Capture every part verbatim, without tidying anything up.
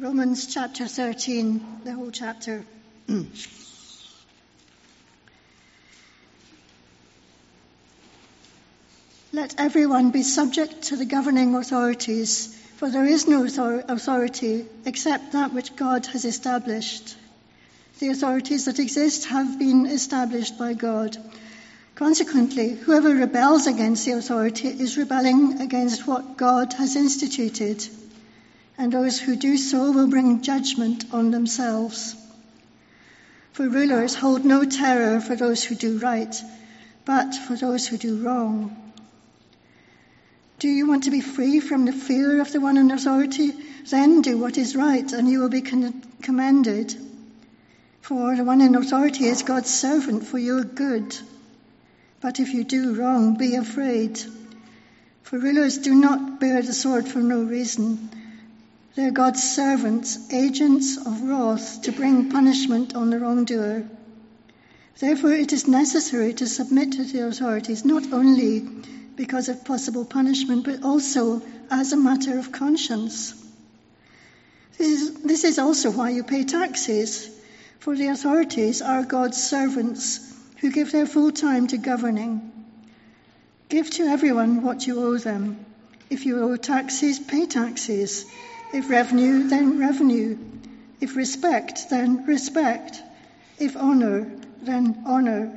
Romans chapter thirteen, the whole chapter. Let everyone be subject to the governing authorities, for there is no authority except that which God has established. The authorities that exist have been established by God. Consequently, whoever rebels against the authority is rebelling against what God has instituted, and those who do so will bring judgment on themselves. For rulers hold no terror for those who do right, but for those who do wrong. Do you want to be free from the fear of the one in authority? Then do what is right, and you will be con- commended. For the one in authority is God's servant for your good. But if you do wrong, be afraid. For rulers do not bear the sword for no reason. They are God's servants, agents of wrath, to bring punishment on the wrongdoer. Therefore it is necessary to submit to the authorities, not only because of possible punishment, but also as a matter of conscience. This is, this is also why you pay taxes, for the authorities are God's servants who give their full time to governing. Give to everyone what you owe them. If you owe taxes, pay taxes. If revenue, then revenue. If respect, then respect. If honor, then honor.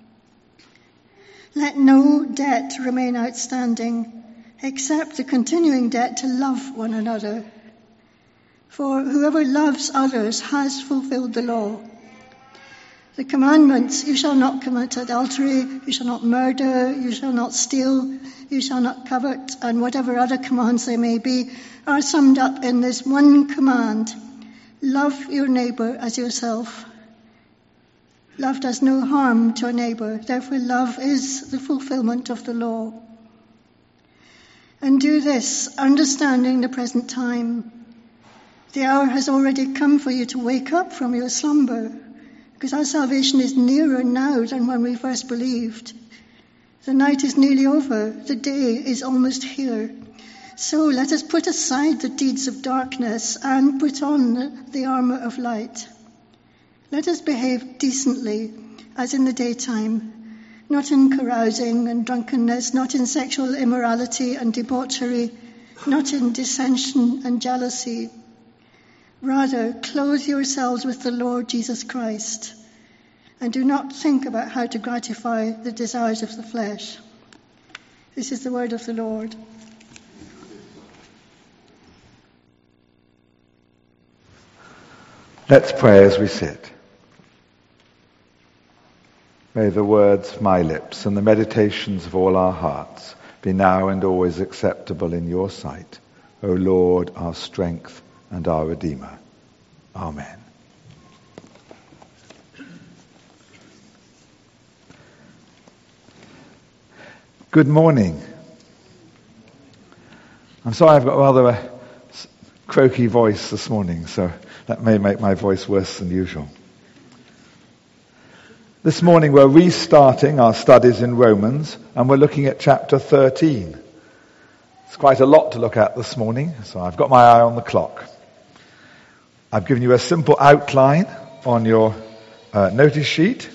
Let no debt remain outstanding, except the continuing debt to love one another. For whoever loves others has fulfilled the law. The commandments, you shall not commit adultery, you shall not murder, you shall not steal, you shall not covet, and whatever other commands there may be, are summed up in this one command: love your neighbor as yourself. Love does no harm to a neighbor, therefore love is the fulfillment of the law. And do this, understanding the present time. The hour has already come for you to wake up from your slumber, because our salvation is nearer now than when we first believed. The night is nearly over, the day is almost here. So let us put aside the deeds of darkness and put on the armor of light. Let us behave decently, as in the daytime, not in carousing and drunkenness, not in sexual immorality and debauchery, not in dissension and jealousy. Rather, clothe yourselves with the Lord Jesus Christ, and do not think about how to gratify the desires of the flesh. This is the word of the Lord. Let's pray as we sit. May the words of my lips and the meditations of all our hearts be now and always acceptable in your sight, O Lord, our strength and our Redeemer. Amen. Good morning. I'm sorry I've got rather a croaky voice this morning, so that may make my voice worse than usual. This morning we're restarting our studies in Romans, and we're looking at chapter thirteen. It's quite a lot to look at this morning, so I've got my eye on the clock. I've given you a simple outline on your uh, notice sheet.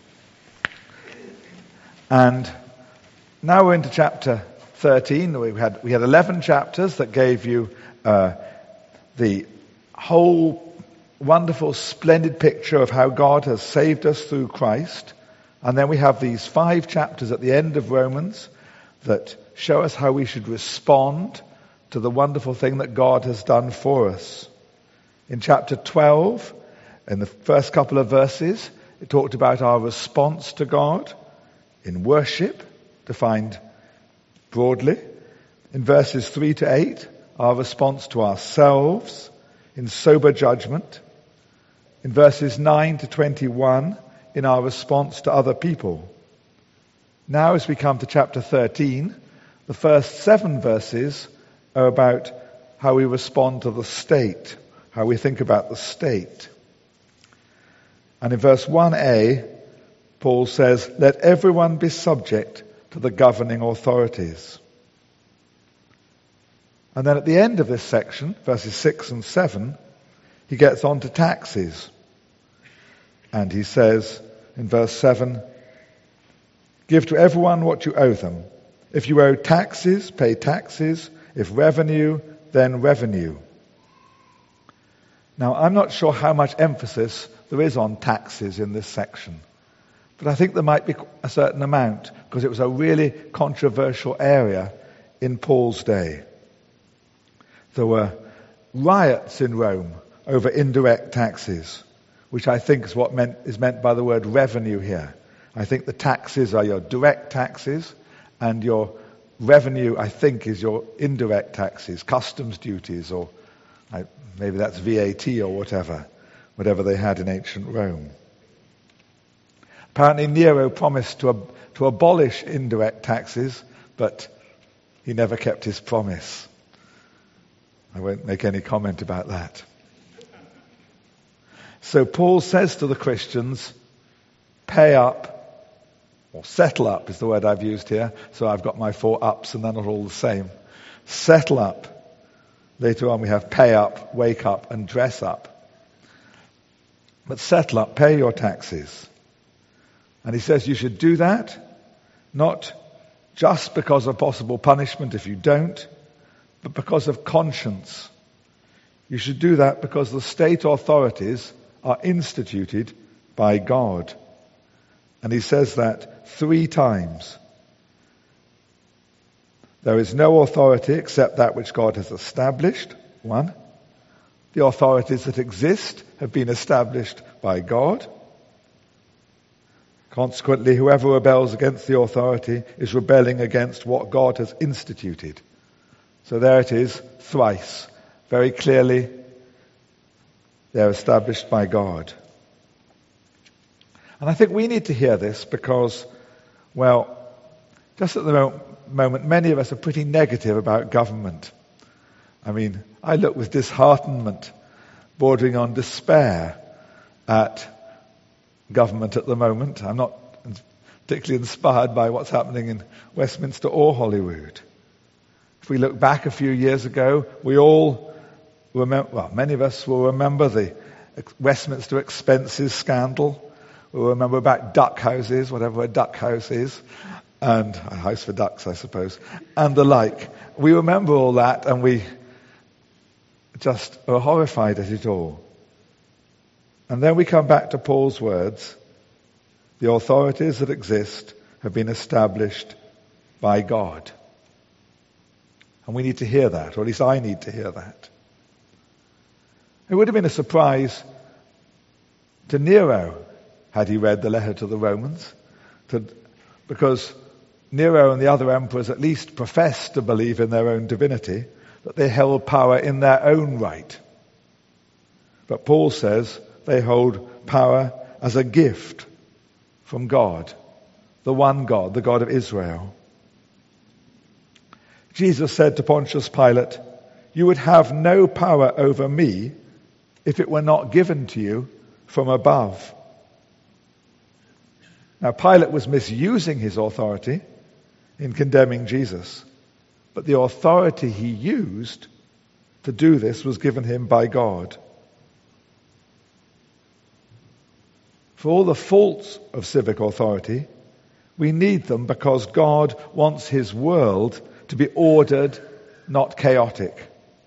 And now we're into chapter thirteen. We had we had eleven chapters that gave you uh, the whole wonderful, splendid picture of how God has saved us through Christ. And then we have these five chapters at the end of Romans that show us how we should respond to the wonderful thing that God has done for us. In chapter twelve, in the first couple of verses, it talked about our response to God in worship, defined broadly. In verses three to eight, our response to ourselves in sober judgment. In verses nine to twenty-one, in our response to other people. Now as we come to chapter thirteen, the first seven verses are about how we respond to the state, how we think about the state. And in verse one a, Paul says, let everyone be subject to the governing authorities. And then at the end of this section, verses six and seven, he gets on to taxes. And he says in verse seven, give to everyone what you owe them. If you owe taxes, pay taxes. If revenue, then revenue. Now, I'm not sure how much emphasis there is on taxes in this section, but I think there might be a certain amount, because it was a really controversial area in Paul's day. There were riots in Rome over indirect taxes, which I think is what meant, is meant by the word revenue here. I think the taxes are your direct taxes, and your revenue, I think, is your indirect taxes, customs duties, or I, maybe that's V A T or whatever, whatever they had in ancient Rome. Apparently Nero promised to, ab- to abolish indirect taxes, but he never kept his promise. I won't make any comment about that. So Paul says to the Christians, pay up, or settle up is the word I've used here. So I've got my four ups and they're not all the same. Settle up. Later on we have pay up, wake up, and dress up. But settle up, pay your taxes. And he says you should do that, not just because of possible punishment if you don't, but because of conscience. You should do that because the state authorities are instituted by God. And he says that three times. There is no authority except that which God has established. One. The authorities that exist have been established by God. Consequently, whoever rebels against the authority is rebelling against what God has instituted. So there it is, thrice. Very clearly, they're established by God. And I think we need to hear this because, well, just at the moment, many of us are pretty negative about government. I mean, I look with disheartenment, bordering on despair, at government at the moment. I'm not particularly inspired by what's happening in Westminster or Holyrood. If we look back a few years ago, we all remember, well, many of us will remember the Westminster expenses scandal. We'll remember about duck houses, whatever a duck house is, and a house for ducks, I suppose, and the like. We remember all that, and we just are horrified at it all. And then we come back to Paul's words. The authorities that exist have been established by God. And we need to hear that, or at least I need to hear that. It would have been a surprise to Nero had he read the letter to the Romans, to, because Nero and the other emperors at least professed to believe in their own divinity, that they held power in their own right. But Paul says they hold power as a gift from God, the one God, the God of Israel. Jesus said to Pontius Pilate, you would have no power over me if it were not given to you from above. Now, Pilate was misusing his authority in condemning Jesus, but the authority he used to do this was given him by God. For all the faults of civic authority, we need them because God wants his world to be ordered, not chaotic.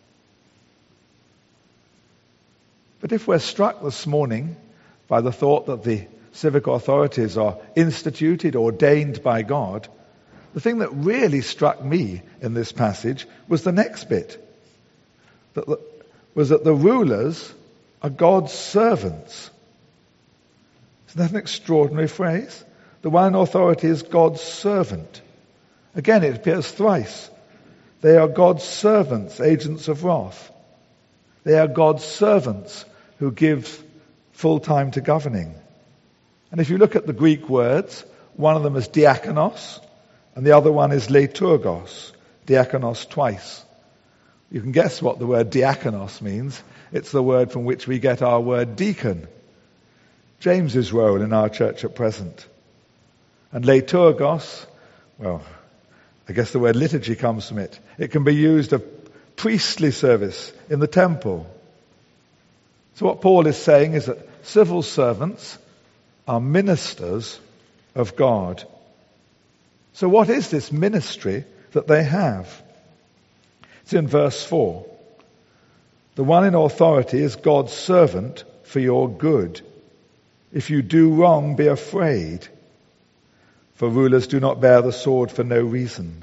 But if we're struck this morning by the thought that the civic authorities are instituted, ordained by God, the thing that really struck me in this passage was the next bit. That the, was that the rulers are God's servants. Isn't that an extraordinary phrase? The one authority is God's servant. Again, it appears thrice. They are God's servants, agents of wrath. They are God's servants who give full time to governing. And if you look at the Greek words, one of them is diakonos, and the other one is leiturgos, diakonos twice. You can guess what the word diakonos means. It's the word from which we get our word deacon. James's role in our church at present. And leiturgos, well, I guess the word liturgy comes from it. It can be used of priestly service in the temple. So what Paul is saying is that civil servants are ministers of God. So what is this ministry that they have? It's in verse four. The one in authority is God's servant for your good. If you do wrong, be afraid. For rulers do not bear the sword for no reason.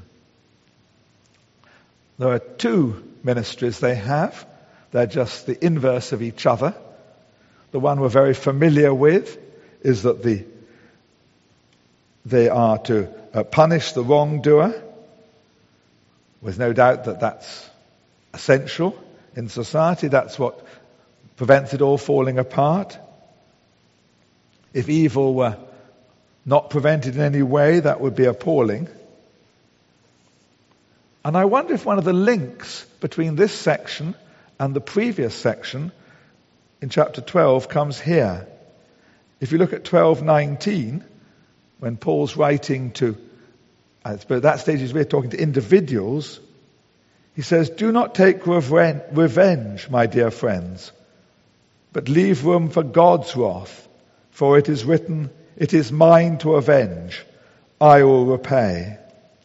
There are two ministries they have. They're just the inverse of each other. The one we're very familiar with is that the they are to uh, punish the wrongdoer. There's no doubt that that's essential in society. That's what prevents it all falling apart. If evil were not prevented in any way, that would be appalling. And I wonder if one of the links between this section and the previous section in chapter twelve comes here. If you look at twelve nineteen, when Paul's writing to, at that stage he's really talking to individuals, he says, "Do not take revenge, my dear friends, but leave room for God's wrath, for it is written, 'It is mine to avenge, I will repay.'"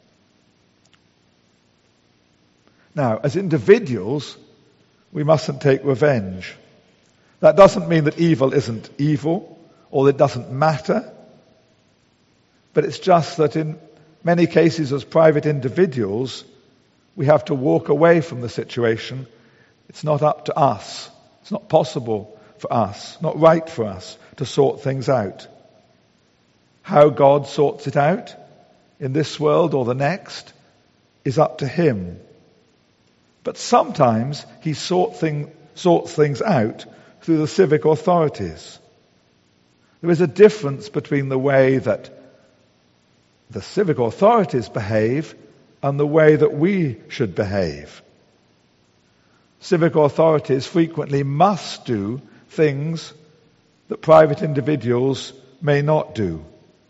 Now, as individuals, we mustn't take revenge. That doesn't mean that evil isn't evil, or that it doesn't matter. But it's just that in many cases as private individuals, we have to walk away from the situation. It's not up to us. It's not possible for us, not right for us to sort things out. How God sorts it out in this world or the next is up to him. But sometimes he sort thing, sorts things out through the civic authorities. There is a difference between the way that the civic authorities behave and the way that we should behave. Civic authorities frequently must do things that private individuals may not do.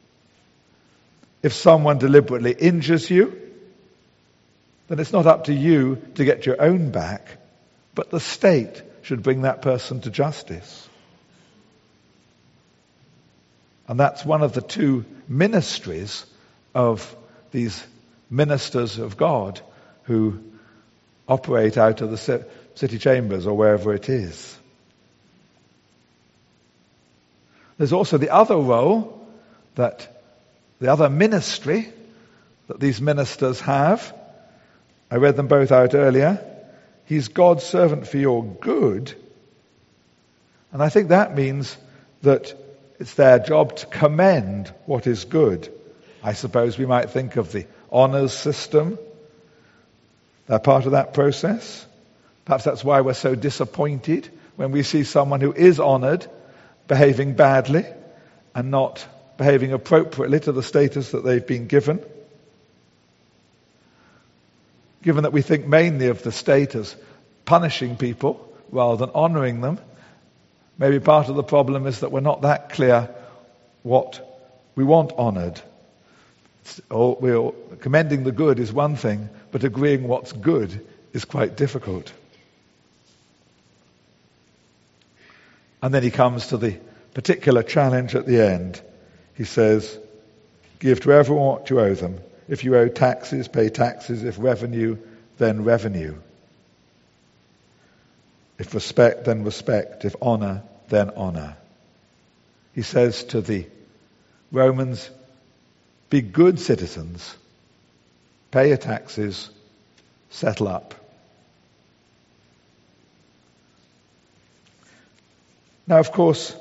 If someone deliberately injures you, then it's not up to you to get your own back, but the state should bring that person to justice. And that's one of the two ministries of these ministers of God who operate out of the city chambers or wherever it is. There's also the other role, that the other ministry that these ministers have. I read them both out earlier. He's God's servant for your good. And I think that means that it's their job to commend what is good. I suppose we might think of the honours system. They're part of that process. Perhaps that's why we're so disappointed when we see someone who is honoured behaving badly and not behaving appropriately to the status that they've been given. Given that we think mainly of the state as punishing people rather than honouring them, maybe part of the problem is that we're not that clear what we want honoured. We're, commending the good is one thing, but agreeing what's good is quite difficult. And then he comes to the particular challenge at the end. He says, "Give to everyone what you owe them. If you owe taxes, pay taxes. If revenue, then revenue. If respect, then respect. If honor, then honor." He says to the Romans, be good citizens. Pay your taxes. Settle up. Now, of course,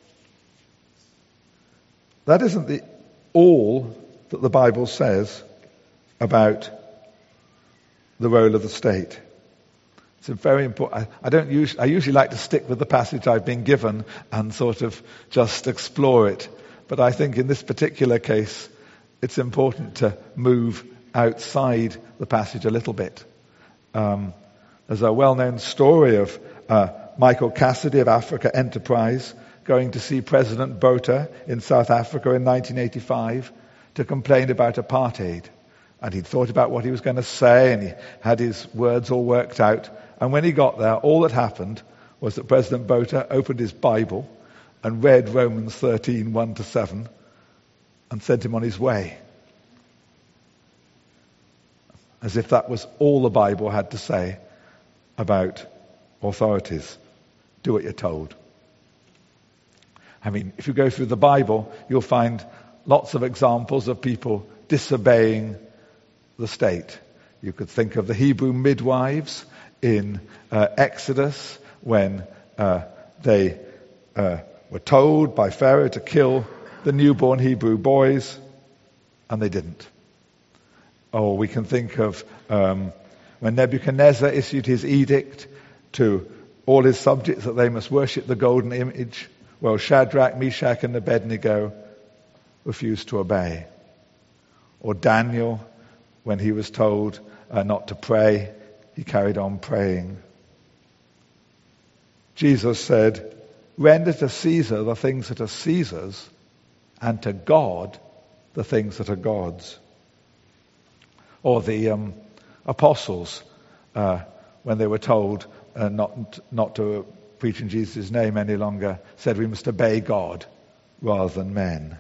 that isn't the all that the Bible says about the role of the state. It's a very important. I, I don't usually. I usually like to stick with the passage I've been given and sort of just explore it. But I think in this particular case, it's important to move outside the passage a little bit. Um, there's a well-known story of uh, Michael Cassidy of Africa Enterprise going to see President Botha in South Africa in nineteen eighty-five to complain about apartheid. And he'd thought about what he was going to say, and he had his words all worked out. And when he got there, all that happened was that President Botha opened his Bible and read Romans thirteen, one to seven, and sent him on his way. As if that was all the Bible had to say about authorities. Do what you're told. I mean, if you go through the Bible, you'll find lots of examples of people disobeying the state. You could think of the Hebrew midwives in uh, Exodus when uh, they uh, were told by Pharaoh to kill the newborn Hebrew boys, and they didn't. Or we can think of um, when Nebuchadnezzar issued his edict to all his subjects that they must worship the golden image. Well, Shadrach, Meshach, and Abednego refused to obey. Or Daniel, when he was told uh, not to pray, he carried on praying. Jesus said, "Render to Caesar the things that are Caesar's, and to God the things that are God's." Or the um, apostles, uh, when they were told uh, not not to preach in Jesus' name any longer, said we must obey God rather than men.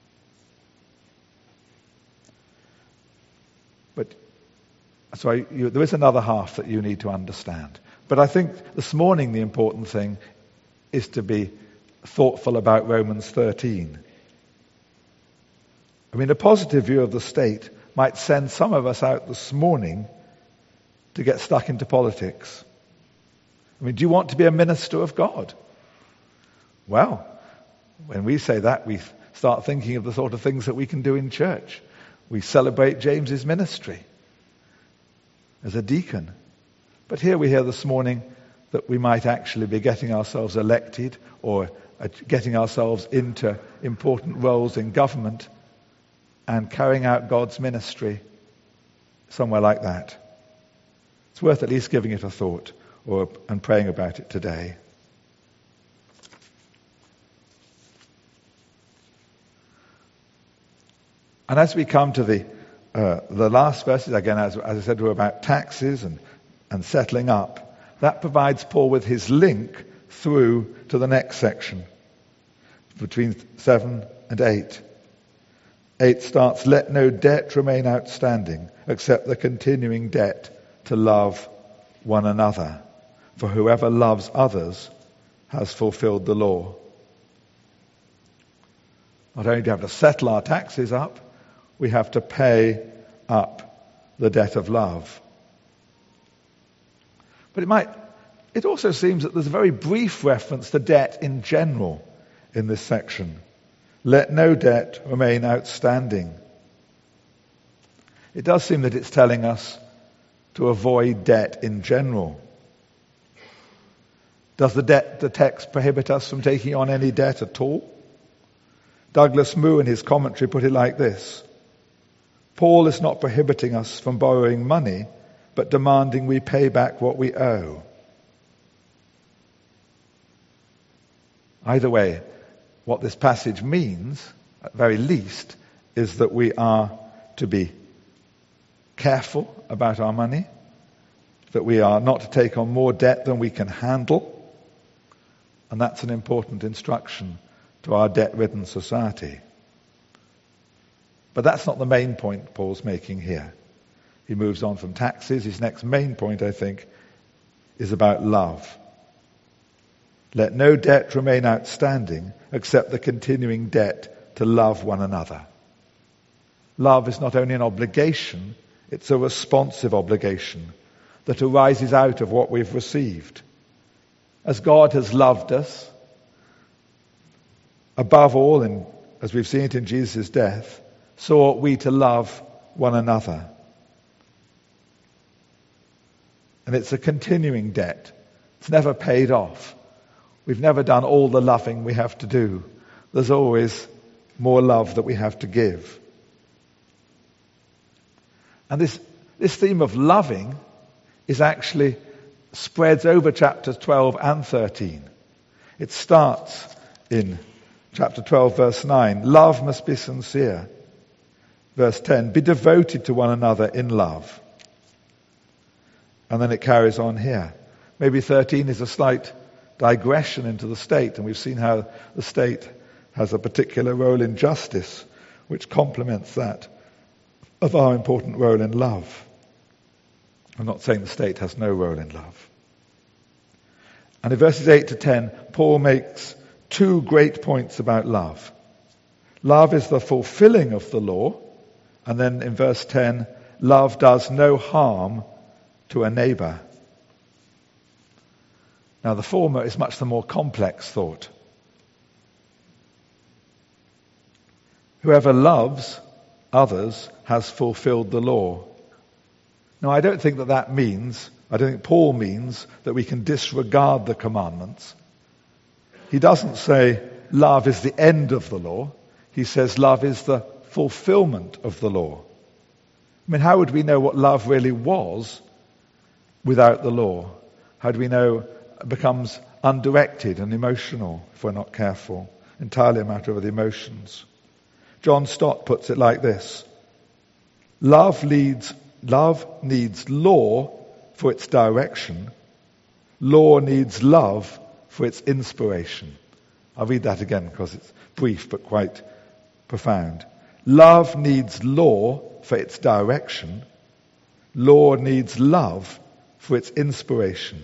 But so I, you, there is another half that you need to understand. But I think this morning the important thing is to be thoughtful about Romans thirteen. I mean, a positive view of the state might send some of us out this morning to get stuck into politics. I mean, do you want to be a minister of God? Well, when we say that, we start thinking of the sort of things that we can do in church. We celebrate James's ministry as a deacon. But here we hear this morning that we might actually be getting ourselves elected or getting ourselves into important roles in government and carrying out God's ministry somewhere like that. It's worth at least giving it a thought or and praying about it today. And as we come to the uh, the last verses, again, as, as I said, were about taxes and, and settling up, that provides Paul with his link through to the next section, between seven and eight. Eight starts, "Let no debt remain outstanding, except the continuing debt to love one another. For whoever loves others has fulfilled the law." Not only do we have to settle our taxes up, we have to pay up the debt of love. But it might, it also seems that there's a very brief reference to debt in general in this section. Let no debt remain outstanding. It does seem that it's telling us to avoid debt in general. Does the debt, the text prohibit us from taking on any debt at all? Douglas Moo in his commentary put it like this: Paul is not prohibiting us from borrowing money, but demanding we pay back what we owe. Either way, what this passage means, at very least, is that we are to be careful about our money, that we are not to take on more debt than we can handle, and that's an important instruction to our debt-ridden society. But that's not the main point Paul's making here. He moves on from taxes. His next main point, I think, is about love. Let no debt remain outstanding except the continuing debt to love one another. Love is not only an obligation, it's a responsive obligation that arises out of what we've received. As God has loved us, above all, and as we've seen it in Jesus' death, so ought we to love one another. And it's a continuing debt. It's never paid off. We've never done all the loving we have to do. There's always more love that we have to give. And this, this theme of loving is actually spreads over chapters twelve and thirteen. It starts in chapter twelve, verse nine. Love must be sincere. Verse ten, be devoted to one another in love. And then it carries on here. Maybe thirteen is a slight digression into the state, and we've seen how the state has a particular role in justice, which complements that of our important role in love. I'm not saying the state has no role in love. And in verses eight to ten, Paul makes two great points about love. Love is the fulfilling of the law, and then in verse ten, love does no harm to a neighbor. Now the former is much the more complex thought. Whoever loves others has fulfilled the law. Now I don't think that that means, I don't think Paul means that we can disregard the commandments. He doesn't say love is the end of the law. He says love is the fulfillment of the law. I mean, how would we know what love really was without the law? How do we know it becomes undirected and emotional if we're not careful? Entirely a matter of the emotions. John Stott puts it like this. Love leads, love needs law for its direction. Law needs love for its inspiration. I'll read that again because it's brief but quite profound. Love needs law for its direction. Law needs love for its inspiration.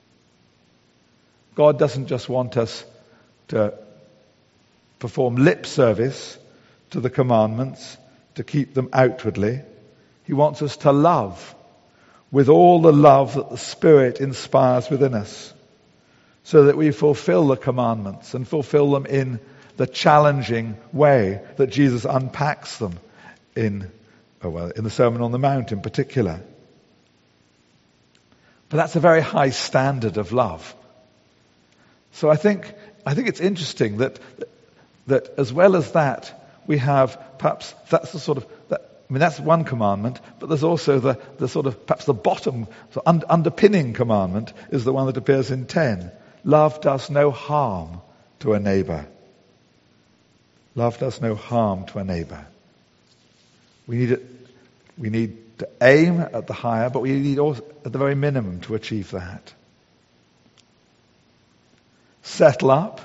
God doesn't just want us to perform lip service to the commandments, to keep them outwardly. He wants us to love with all the love that the Spirit inspires within us, so that we fulfill the commandments and fulfill them in the challenging way that Jesus unpacks them in, oh well, in the Sermon on the Mount in particular. But that's a very high standard of love. So I think I think it's interesting that that as well as that, we have perhaps that's the sort of that, I mean that's one commandment, but there's also the the sort of perhaps the bottom the un, underpinning commandment is the one that appears in ten. Love does no harm to a neighbor. Love does no harm to a neighbor. We need it. We need to aim at the higher, but we need also at the very minimum to achieve that. Settle up,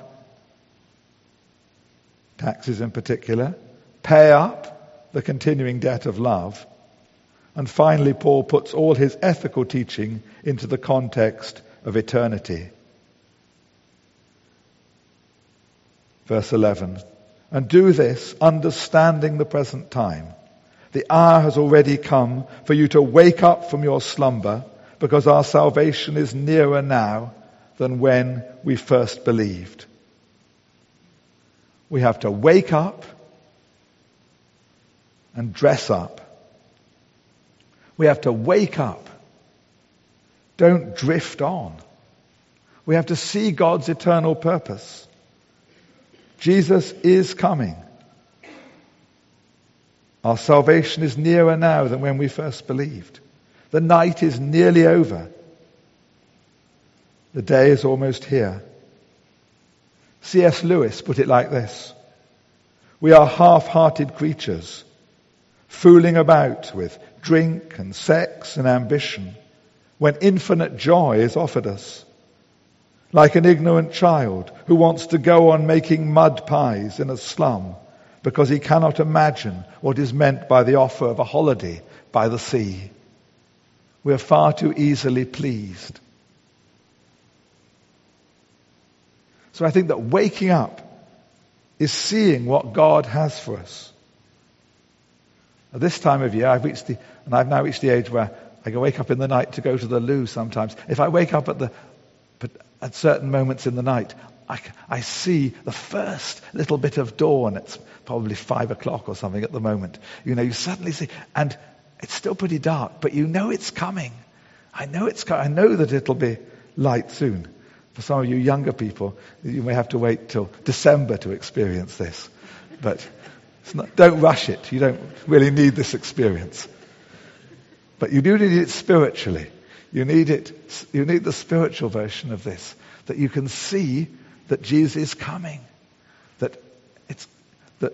taxes in particular, pay up the continuing debt of love, and finally Paul puts all his ethical teaching into the context of eternity. Verse eleven, and do this understanding the present time. The hour has already come for you to wake up from your slumber, because our salvation is nearer now than when we first believed. We have to wake up and dress up. We have to wake up. Don't drift on. We have to see God's eternal purpose. Jesus is coming. Our salvation is nearer now than when we first believed. The night is nearly over. The day is almost here. C S Lewis put it like this. We are half-hearted creatures, fooling about with drink and sex and ambition, when infinite joy is offered us. Like an ignorant child who wants to go on making mud pies in a slum because he cannot imagine what is meant by the offer of a holiday by the sea. We are far too easily pleased. So I think that waking up is seeing what God has for us. At this time of year, I've reached the, and I've now reached the age where I can wake up in the night to go to the loo sometimes. If I wake up at the, but at certain moments in the night, I, I see the first little bit of dawn. It's probably five o'clock or something at the moment. You know, you suddenly see, and it's still pretty dark, but you know it's coming. I know it's coming. I know that it'll be light soon. For some of you younger people, you may have to wait till December to experience this. But it's not, don't rush it. You don't really need this experience. But you do need it spiritually. You need it. You need the spiritual version of this, that you can see that Jesus is coming, that it's that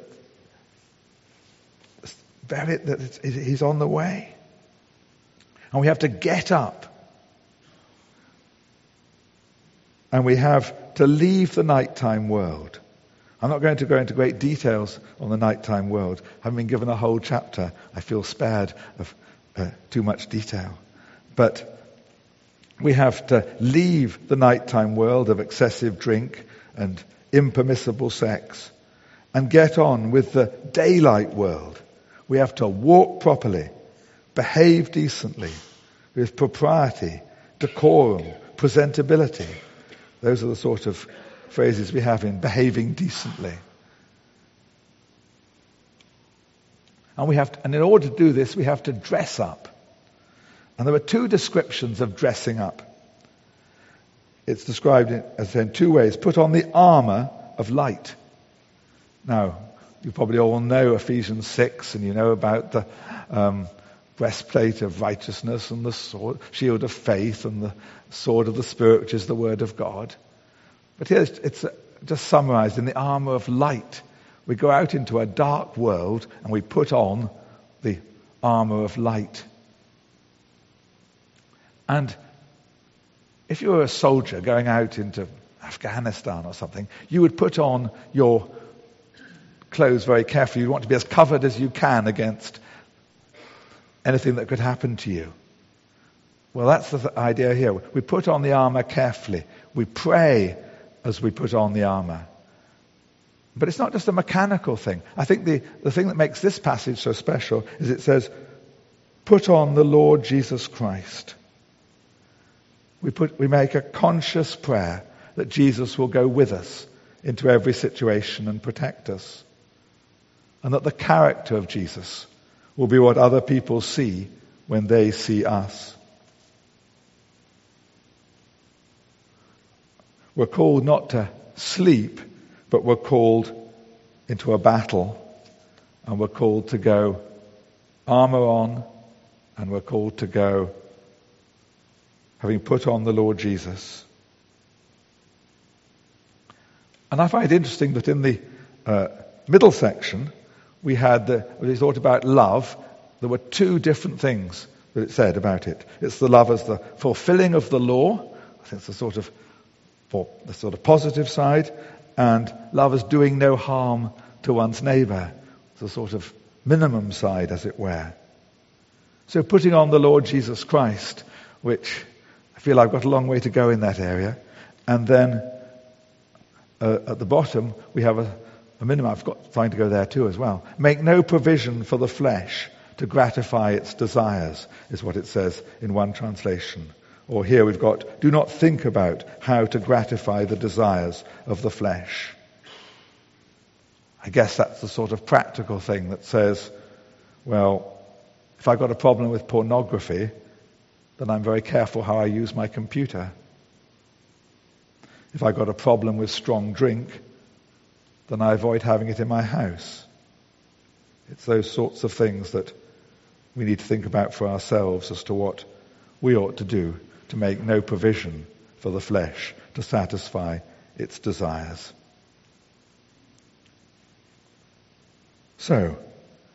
it's very that it's, he's on the way, and we have to get up And we have to leave the nighttime world. I'm not going to go into great details on the nighttime world. Having been given a whole chapter, I feel spared of uh, too much detail. But we have to leave the nighttime world of excessive drink and impermissible sex and get on with the daylight world. We have to walk properly, behave decently, with propriety, decorum, presentability. Those are the sort of phrases we have in behaving decently. And we have to, and in order to do this, we have to dress up. And there are two descriptions of dressing up. It's described in, as in two ways. Put on the armor of light. Now, you probably all know Ephesians six, and you know about the um, breastplate of righteousness and the sword, shield of faith and the sword of the Spirit, which is the word of God. But here it's just summarized in the armor of light. We go out into a dark world and we put on the armor of light. And if you were a soldier going out into Afghanistan or something, you would put on your clothes very carefully. You want to be as covered as you can against anything that could happen to you. Well, that's the th- idea here. We put on the armor carefully. We pray as we put on the armor. But it's not just a mechanical thing. I think the, the thing that makes this passage so special is it says, put on the Lord Jesus Christ. We put, we make a conscious prayer that Jesus will go with us into every situation and protect us. And that the character of Jesus will be what other people see when they see us. We're called not to sleep, but we're called into a battle. And we're called to go armor on, and we're called to go having put on the Lord Jesus. And I find it interesting that in the uh, middle section, we had, the, when we thought about love, there were two different things that it said about it. It's the love as the fulfilling of the law. I think it's the sort of, for the sort of positive side, and love as doing no harm to one's neighbor. It's the sort of minimum side, as it were. So putting on the Lord Jesus Christ, which I feel I've got a long way to go in that area. And then uh, at the bottom, we have a, a minimum. I've got trying to go there too as well. Make no provision for the flesh to gratify its desires, is what it says in one translation. Or here we've got, do not think about how to gratify the desires of the flesh. I guess that's the sort of practical thing that says, well, if I've got a problem with pornography, then I'm very careful how I use my computer. If I've got a problem with strong drink, then I avoid having it in my house. It's those sorts of things that we need to think about for ourselves as to what we ought to do to make no provision for the flesh to satisfy its desires. So,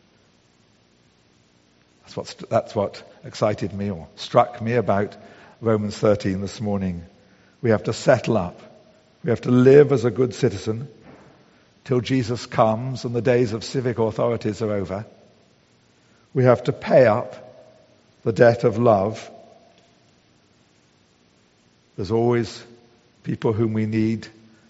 that's what, that's what excited me or struck me about Romans thirteen this morning. We have to settle up. We have to live as a good citizen till Jesus comes and the days of civic authorities are over. We have to pay up the debt of love. There's always people whom we need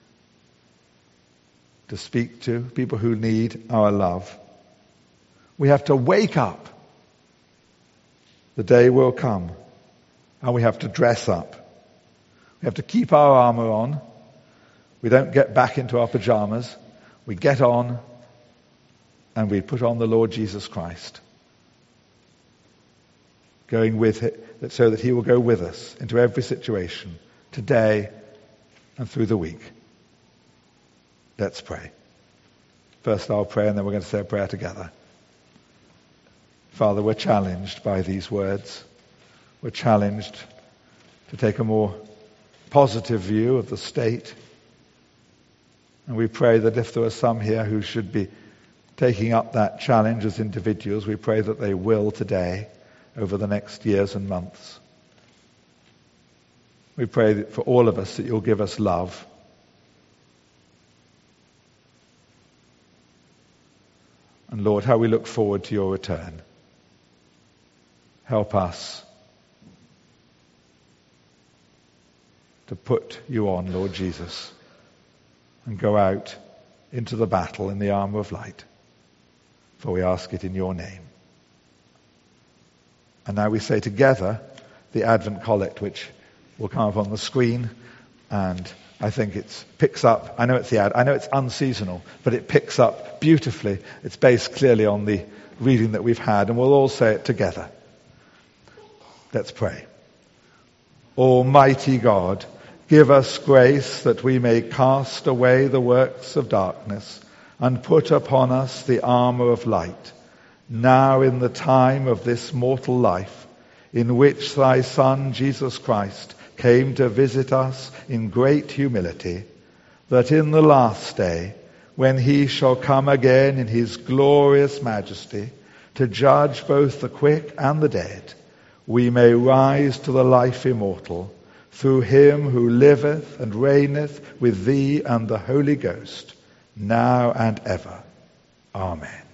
to speak to, people who need our love. We have to wake up. The day will come, and we have to dress up. We have to keep our armor on. We don't get back into our pajamas. We get on, and we put on the Lord Jesus Christ, going with it so that he will go with us into every situation, today and through the week. Let's pray. First I'll pray, and then we're going to say a prayer together. Father, we're challenged by these words. We're challenged to take a more positive view of the state. And we pray that if there are some here who should be taking up that challenge as individuals, we pray that they will today over the next years and months. We pray that for all of us that you'll give us love. And Lord, how we look forward to your return. Help us to put you on, Lord Jesus, and go out into the battle in the armor of light. For we ask it in your name. And now we say together the Advent Collect, which will come up on the screen, and I think it picks up, I know it's the ad, I know it's unseasonal, but it picks up beautifully. It's based clearly on the reading that we've had, and we'll all say it together. Let's pray. Almighty God, give us grace that we may cast away the works of darkness and put upon us the armor of light, now in the time of this mortal life, in which thy Son, Jesus Christ, came to visit us in great humility, that in the last day, when he shall come again in his glorious majesty, to judge both the quick and the dead, we may rise to the life immortal, through him who liveth and reigneth with thee and the Holy Ghost, now and ever. Amen.